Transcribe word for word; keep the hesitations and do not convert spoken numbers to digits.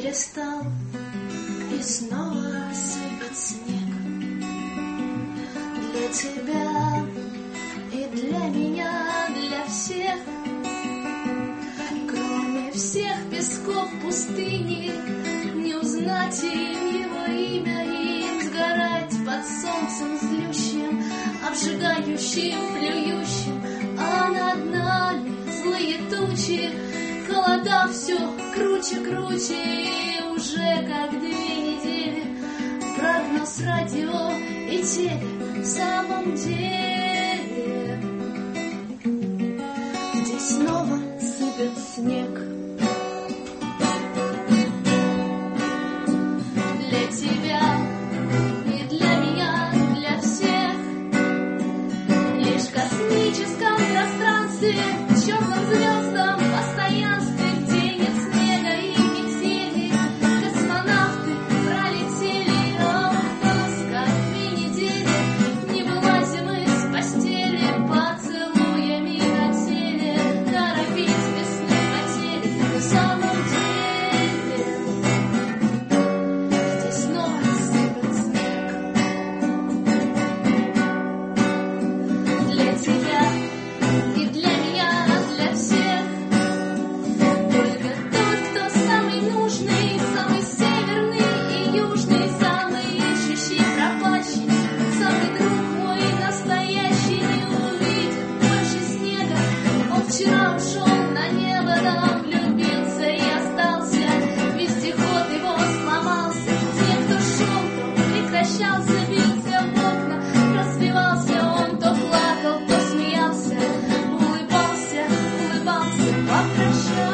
перестал, и снова сыпет снег. Для тебя и для меня, для всех. Кроме всех песков пустыни, не узнать им его имя, им сгорать под солнцем злющим, обжигающим, плюющим, а над нами злые тучи, холода все круче, круче, и уже как две недели прогноз радио и теле в самом деле. Здесь снова сыпет снег. Для тебя и для меня, для всех. Лишь в космическом пространстве, в черном звездном постоянстве, где нет снега и метели, космонавты пролетели. Ох, как две недели не вылазим из постели, поцелуями на теле, торопить весны потери. В самом деле здесь снова сыпет снег. Для тебя и для меня, для всех. Только тот, кто самый нужный, самый северный и южный, самый ищущий, пропащий, самый друг мой настоящий, не увидит больше снега. Он вчера ушел на небо, там влюбился и остался. Вездеход его сломался. Те, кто шел, то прекращался, бился в окна, разбивался он, то плакал, то смеялся, улыбался, улыбался, попрощался.